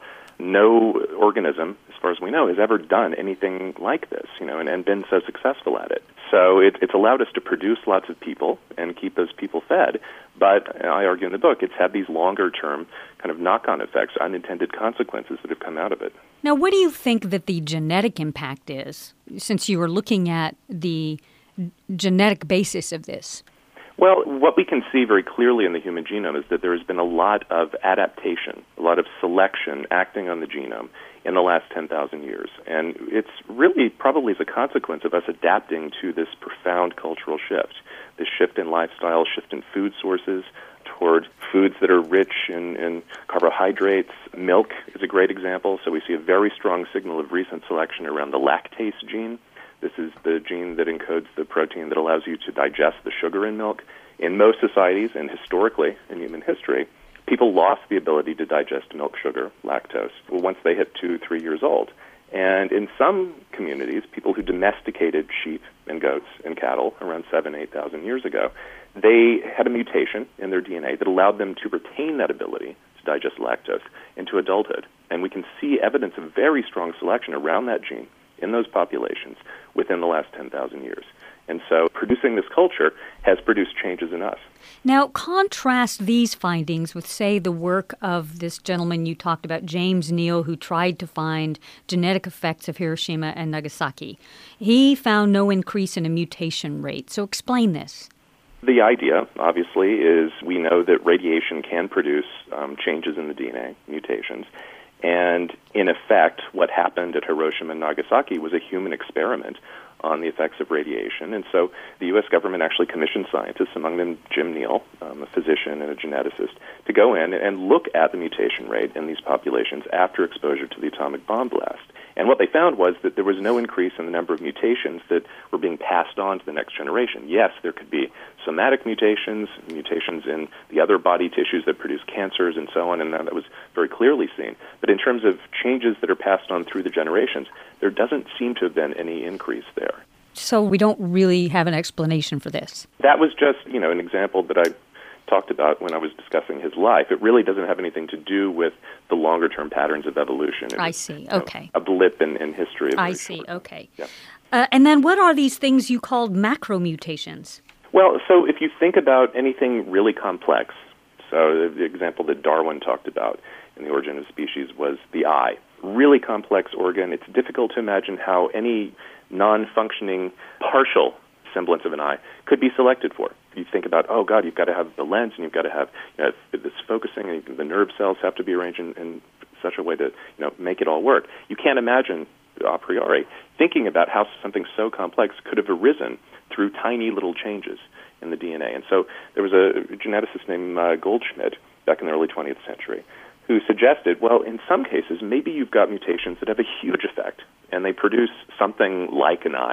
No organism, as far as we know, has ever done anything like this, you know, and, and been so successful at it. So it, it's allowed us to produce lots of people and keep those people fed. But I argue in the book, it's had these longer-term kind of knock-on effects, unintended consequences that have come out of it. Now, what do you think that the genetic impact is, since you were looking at the genetic basis of this? Well, what we can see very clearly in the human genome is that there has been a lot of adaptation, a lot of selection acting on the genome in the last ten thousand years. And it's really probably as a consequence of us adapting to this profound cultural shift, this shift in lifestyle, shift in food sources toward foods that are rich in, in carbohydrates. Milk is a great example. So we see a very strong signal of recent selection around the lactase gene. This is the gene that encodes the protein that allows you to digest the sugar in milk. In most societies, and historically in human history, people lost the ability to digest milk sugar, lactose, once they hit two, three years old. And in some communities, people who domesticated sheep and goats and cattle around seven, eight thousand years ago, they had a mutation in their D N A that allowed them to retain that ability to digest lactose into adulthood. And we can see evidence of very strong selection around that gene in those populations within the last ten thousand years. And so producing this culture has produced changes in us. Now, contrast these findings with, say, the work of this gentleman you talked about, James Neal, who tried to find genetic effects of Hiroshima and Nagasaki. He found no increase in a mutation rate. So explain this. The idea, obviously, is we know that radiation can produce um, changes in the D N A, mutations. And in effect, what happened at Hiroshima and Nagasaki was a human experiment on the effects of radiation. And so the U S government actually commissioned scientists, among them Jim Neal, um, a physician and a geneticist, to go in and look at the mutation rate in these populations after exposure to the atomic bomb blast. And what they found was that there was no increase in the number of mutations that were being passed on to the next generation. Yes, there could be somatic mutations, mutations in the other body tissues that produce cancers and so on, and that was very clearly seen. But in terms of changes that are passed on through the generations, there doesn't seem to have been any increase there. So we don't really have an explanation for this. That was just, you know, an example that I talked about when I was discussing his life. It really doesn't have anything to do with the longer-term patterns of evolution. It I was, see. you know, Okay. a blip in, in history. I see. Short. Okay. Yeah. Uh, and then what are these things you called macromutations? Well, so if you think about anything really complex, so the example that Darwin talked about in The Origin of Species was the eye. Really complex organ. It's difficult to imagine how any non-functioning partial semblance of an eye could be selected for. You think about, oh, God, you've got to have the lens, and you've got to have you know, this focusing, and the nerve cells have to be arranged in, in such a way to you know make it all work. You can't imagine, a priori, thinking about how something so complex could have arisen through tiny little changes in the D N A. And so there was a geneticist named uh, Goldschmidt back in the early twentieth century who suggested, well, in some cases, maybe you've got mutations that have a huge effect, and they produce something like an eye,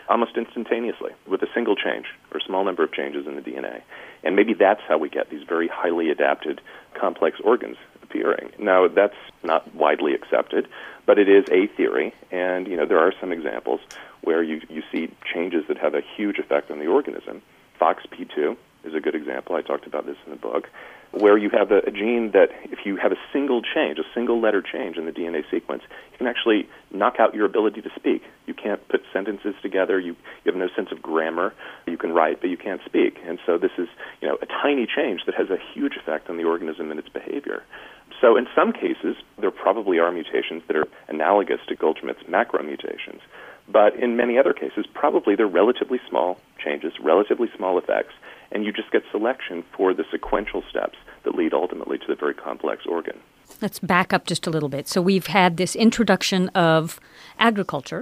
almost instantaneously with a single change or a small number of changes in the D N A. And maybe that's how we get these very highly adapted complex organs appearing. Now, that's not widely accepted, but it is a theory, and you know there are some examples where you, you see changes that have a huge effect on the organism. F O X P two is a good example. I talked about this in the book, where you have a, a gene that if you have a single change, a single letter change in the D N A sequence, you can actually knock out your ability to speak. You can't put sentences together. You, you have no sense of grammar. You can write, but you can't speak. And so this is, you know, a tiny change that has a huge effect on the organism and its behavior. So in some cases, there probably are mutations that are analogous to Goldschmidt's macromutations. But in many other cases, probably they're relatively small changes, relatively small effects, and you just get selection for the sequential steps that lead ultimately to the very complex organ. Let's back up just a little bit. So we've had this introduction of agriculture,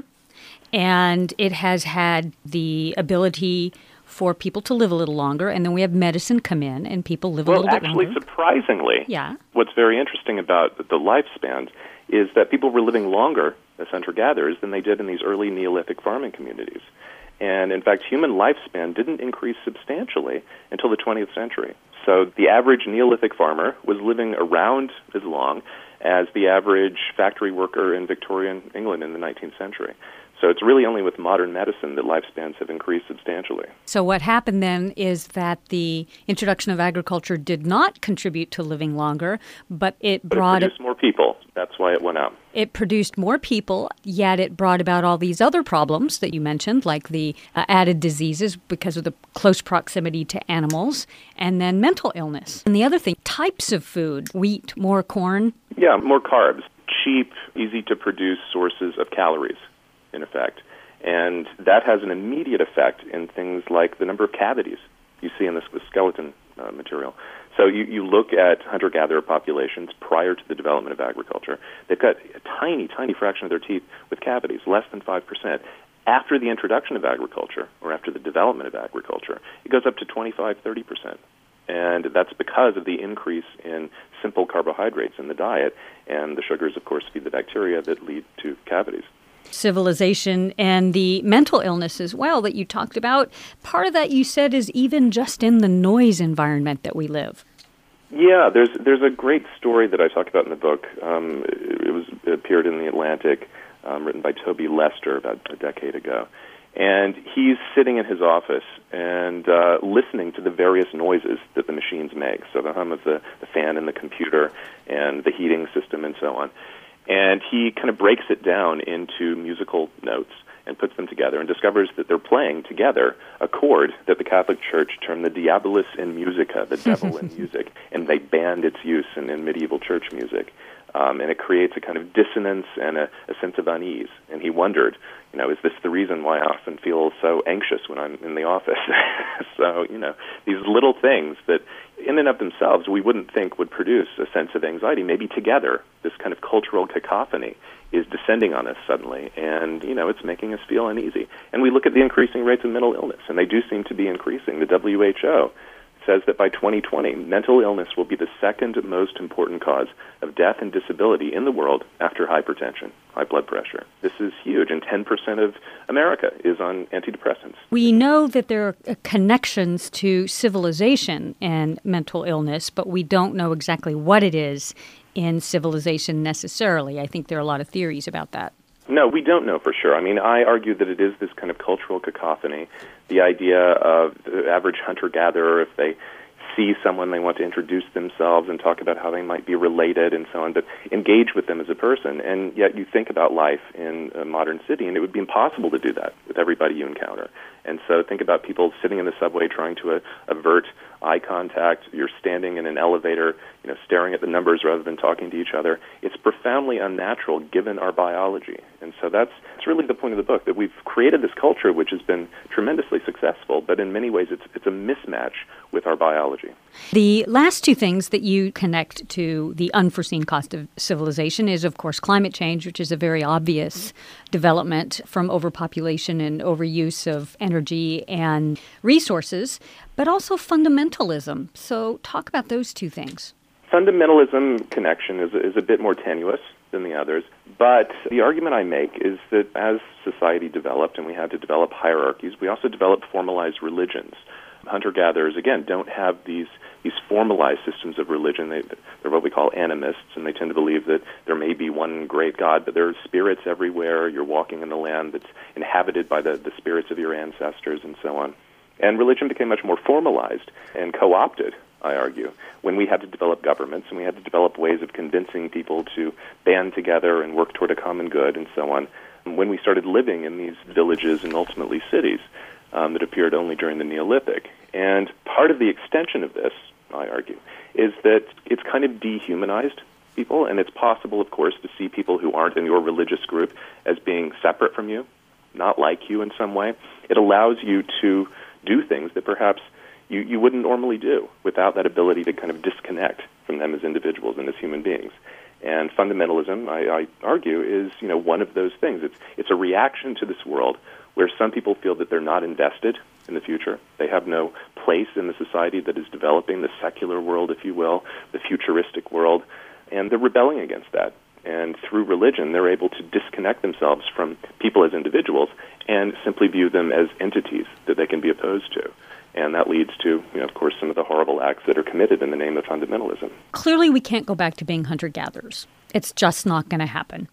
and it has had the ability for people to live a little longer, and then we have medicine come in, and people live well, a little bit longer. Well, actually, surprisingly, yeah. what's very interesting about the lifespans is that people were living longer as hunter-gatherers than they did in these early Neolithic farming communities. And in fact, human lifespan didn't increase substantially until the twentieth century. So the average Neolithic farmer was living around as long as the average factory worker in Victorian England in the nineteenth century. So it's really only with modern medicine that lifespans have increased substantially. So what happened then is that the introduction of agriculture did not contribute to living longer, but it but brought... it produced more people. That's why it went up. It produced more people, yet it brought about all these other problems that you mentioned, like the uh, added diseases because of the close proximity to animals, and then mental illness. And the other thing, types of food, wheat, more corn. Yeah, more carbs, cheap, easy-to-produce sources of calories, in effect. And that has an immediate effect in things like the number of cavities you see in the skeleton uh, material. So you, you look at hunter-gatherer populations prior to the development of agriculture. They've got a tiny, tiny fraction of their teeth with cavities, less than five percent. After the introduction of agriculture, or after the development of agriculture, it goes up to twenty-five, thirty percent. And that's because of the increase in simple carbohydrates in the diet, and the sugars, of course, feed the bacteria that lead to cavities. Civilization and the mental illness as well that you talked about. Part of that, you said, is even just in the noise environment that we live. Yeah, there's there's a great story that I talk about in the book. Um, it, it was it appeared in The Atlantic, um, written by Toby Lester about a decade ago. And he's sitting in his office and uh, listening to the various noises that the machines make, so the hum of the, the fan and the computer and the heating system and so on. And he kind of breaks it down into musical notes and puts them together and discovers that they're playing together a chord that the Catholic Church termed the diabolus in musica, the devil in music, and they banned its use in, in medieval church music. Um, and it creates a kind of dissonance and a, a sense of unease. And he wondered, you know, is this the reason why I often feel so anxious when I'm in the office? So, you know, these little things that in and of themselves we wouldn't think would produce a sense of anxiety, maybe together this kind of cultural cacophony is descending on us suddenly, and, you know, it's making us feel uneasy. And we look at the increasing rates of mental illness, and they do seem to be increasing. The W H O says that by twenty twenty, mental illness will be the second most important cause of death and disability in the world after hypertension, high blood pressure. This is huge, and ten percent of America is on antidepressants. We know that there are connections to civilization and mental illness, but we don't know exactly what it is in civilization necessarily. I think there are a lot of theories about that. No, we don't know for sure. I mean, I argue that it is this kind of cultural cacophony, the idea of the average hunter-gatherer, if they see someone, they want to introduce themselves and talk about how they might be related and so on, but engage with them as a person. And yet you think about life in a modern city, and it would be impossible to do that with everybody you encounter. And so think about people sitting in the subway trying to uh, avert eye contact. You're standing in an elevator, you know, staring at the numbers rather than talking to each other. It's profoundly unnatural given our biology. And so that's, that's really the point of the book, that we've created this culture which has been tremendously successful, but in many ways it's, it's a mismatch with our biology. The last two things that you connect to the unforeseen cost of civilization is, of course, climate change, which is a very obvious development from overpopulation and overuse of energy and resources, but also fundamentalism. So talk about those two things. Fundamentalism connection is, is a bit more tenuous than the others. But the argument I make is that as society developed and we had to develop hierarchies, we also developed formalized religions. Hunter-gatherers, again, don't have these these formalized systems of religion. They, they're what we call animists, and they tend to believe that there may be one great God, but there are spirits everywhere. You're walking in the land that's inhabited by the, the spirits of your ancestors and so on. And religion became much more formalized and co-opted, I argue, when we had to develop governments and we had to develop ways of convincing people to band together and work toward a common good and so on. And when we started living in these villages and ultimately cities um, that appeared only during the Neolithic. And part of the extension of this, I argue, is that it's kind of dehumanized people, and it's possible, of course, to see people who aren't in your religious group as being separate from you, not like you in some way. It allows you to do things that perhaps you, you wouldn't normally do without that ability to kind of disconnect from them as individuals and as human beings. And fundamentalism, I, I argue, is you know one of those things. It's it's a reaction to this world where some people feel that they're not invested in the future. They have no place in the society that is developing, the secular world, if you will, the futuristic world, and they're rebelling against that. And through religion, they're able to disconnect themselves from people as individuals and simply view them as entities that they can be opposed to. And that leads to, you know, of course, some of the horrible acts that are committed in the name of fundamentalism. Clearly, we can't go back to being hunter-gatherers. It's just not going to happen.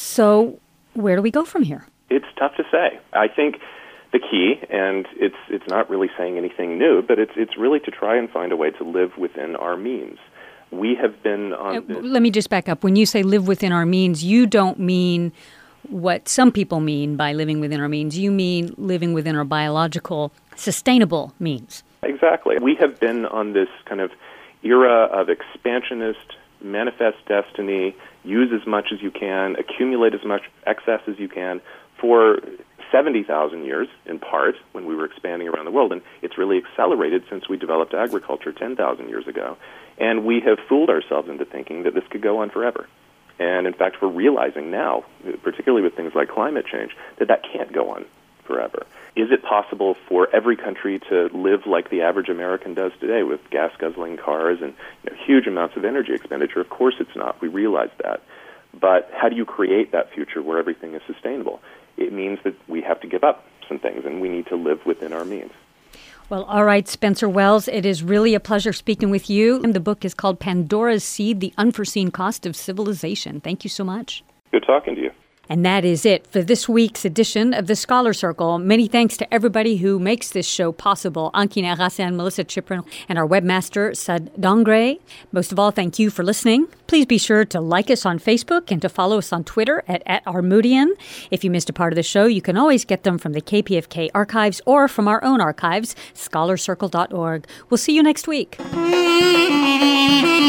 So where do we go from here? It's tough to say. I think the key, and it's it's not really saying anything new, but it's it's really to try and find a way to live within our means. We have been on uh, this... Let me just back up. When you say live within our means, you don't mean what some people mean by living within our means. You mean living within our biological, sustainable means. Exactly. We have been on this kind of era of expansionist, manifest destiny, use as much as you can, accumulate as much excess as you can for seventy thousand years, in part, when we were expanding around the world. And it's really accelerated since we developed agriculture ten thousand years ago. And we have fooled ourselves into thinking that this could go on forever. And, in fact, we're realizing now, particularly with things like climate change, that that can't go on forever. Is it possible for every country to live like the average American does today with gas-guzzling cars and you know, huge amounts of energy expenditure? Of course it's not. We realize that. But how do you create that future where everything is sustainable? It means that we have to give up some things, and we need to live within our means. Well, all right, Spencer Wells, it is really a pleasure speaking with you. And the book is called Pandora's Seed, The Unforeseen Cost of Civilization. Thank you so much. Good talking to you. And that is it for this week's edition of the Scholar Circle. Many thanks to everybody who makes this show possible. Anki Nagase and Melissa Chiprin and our webmaster, Sad Dongre. Most of all, thank you for listening. Please be sure to like us on Facebook and to follow us on Twitter at, at Armoudian. If you missed a part of the show, you can always get them from the K P F K archives or from our own archives, scholar circle dot org. We'll see you next week.